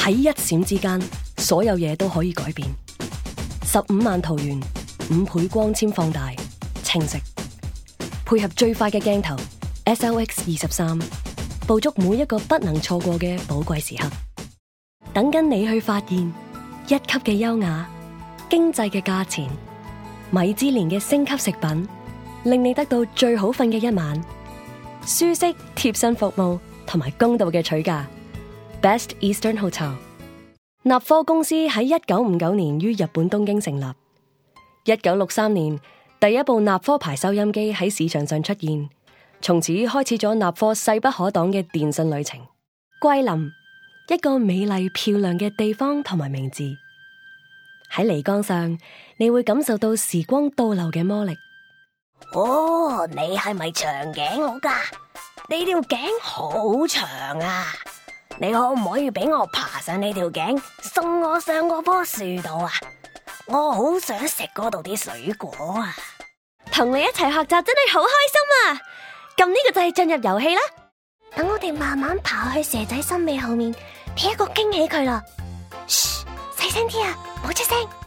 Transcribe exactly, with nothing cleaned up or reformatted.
喺一閃之間，所有嘢都可以改變。十五萬圖元，五倍光纖放大，清晰，配合最快嘅鏡頭 S L X 二十三，捕捉每一個不能錯過嘅寶貴時刻。等緊你去發現，一級嘅優雅，經濟嘅價錢，米芝蓮嘅星級食品，令你得到最好瞓嘅一晚。舒適貼身服務同埋公道嘅取價 ，Best Eastern Hotel。納科公司喺一九五九年於日本東京成立。一九六三年，第一部納科牌收音機喺市場上出現，從此開始咗納科勢不可擋嘅電信旅程。桂林，一個美麗漂亮嘅地方同埋名字。喺漓江上，你會感受到時光倒流嘅魔力。 哦，你係咪長頸鹿噶？你條頸好長啊！你可唔可以俾我爬上你條頸，送我上嗰棵樹度啊？我好想食嗰度啲水果啊！ 同你一齊學習真係好開心啊！咁呢個就係進入遊戲啦。 等我哋慢慢跑去蛇仔心尾後面，俾一個驚喜佢啦。噓，細聲啲啊，冇出聲。